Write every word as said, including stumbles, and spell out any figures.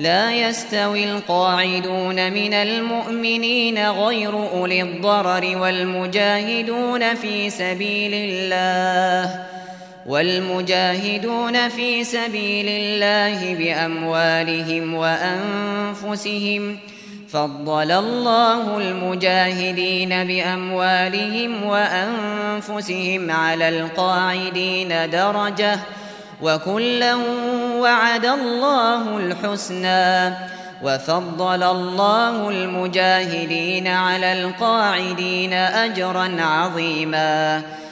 لا يستوي القاعدون من المؤمنين غير أولي الضرر والمجاهدون في سبيل الله والمجاهدون في سبيل الله بأموالهم وأنفسهم. فضل الله المجاهدين بأموالهم وأنفسهم على القاعدين درجة، وكلا وعد الله الحسنى، وفضل الله المجاهدين على القاعدين أجرا عظيما.